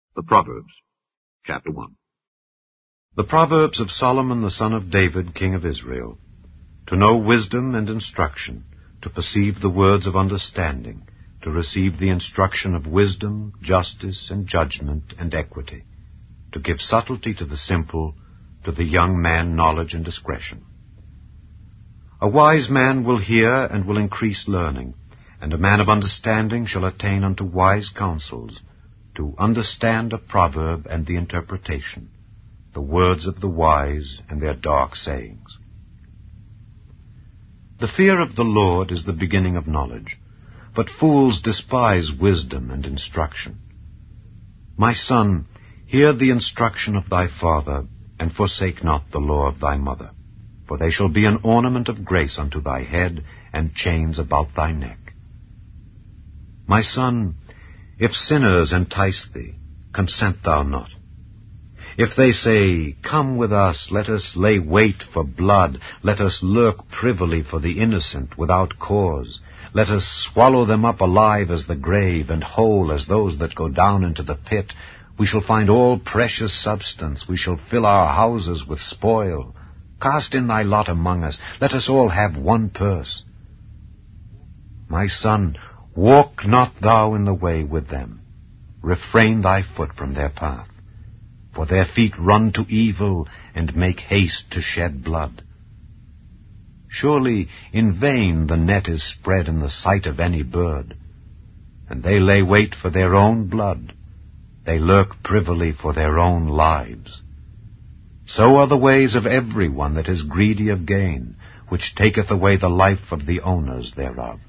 The Proverbs, Chapter 1. The Proverbs of Solomon the son of David, king of Israel, to know wisdom and instruction, to perceive the words of understanding, to receive the instruction of wisdom, justice, and judgment, and equity, to give subtlety to the simple, to the young man knowledge and discretion. A wise man will hear and will increase learning, and a man of understanding shall attain unto wise counsels, to understand a proverb and the interpretation, the words of the wise and their dark sayings. The fear of the Lord is the beginning of knowledge, but fools despise wisdom and instruction. My son, hear the instruction of thy father, and forsake not the law of thy mother, for they shall be an ornament of grace unto thy head, and chains about thy neck. My son, if sinners entice thee, consent thou not. If they say, Come with us, let us lay wait for blood, let us lurk privily for the innocent without cause, let us swallow them up alive as the grave, and whole as those that go down into the pit, we shall find all precious substance, we shall fill our houses with spoil. Cast in thy lot among us, let us all have one purse. My son, walk not thou in the way with them. Refrain thy foot from their path. For their feet run to evil, and make haste to shed blood. Surely in vain the net is spread in the sight of any bird, and they lay wait for their own blood. They lurk privily for their own lives. So are the ways of every one that is greedy of gain, which taketh away the life of the owners thereof.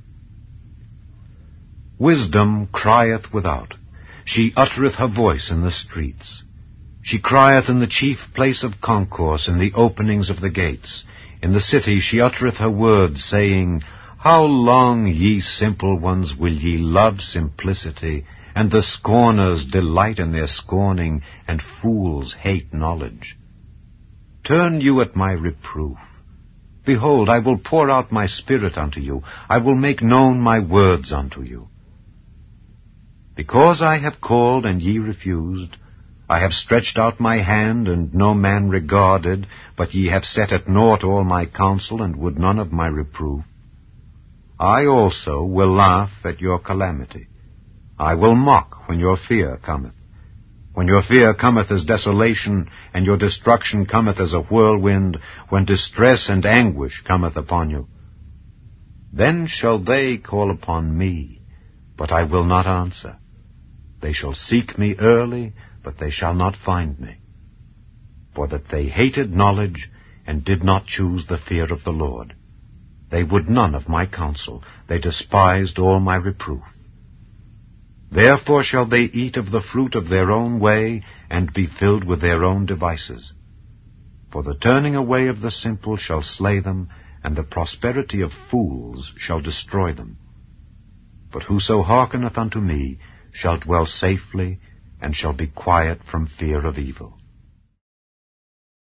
Wisdom crieth without. She uttereth her voice in the streets. She crieth in the chief place of concourse, in the openings of the gates. In the city she uttereth her words, saying, How long, ye simple ones, will ye love simplicity, and the scorners delight in their scorning, and fools hate knowledge? Turn you at my reproof. Behold, I will pour out my spirit unto you. I will make known my words unto you. Because I have called, and ye refused, I have stretched out my hand, and no man regarded, but ye have set at naught all my counsel, and would none of my reproof. I also will laugh at your calamity. I will mock when your fear cometh. When your fear cometh as desolation, and your destruction cometh as a whirlwind, when distress and anguish cometh upon you. Then shall they call upon me, but I will not answer. They shall seek me early, but they shall not find me. For that they hated knowledge, and did not choose the fear of the Lord. They would none of my counsel. They despised all my reproof. Therefore shall they eat of the fruit of their own way, and be filled with their own devices. For the turning away of the simple shall slay them, and the prosperity of fools shall destroy them. But whoso hearkeneth unto me shall dwell safely, and shall be quiet from fear of evil.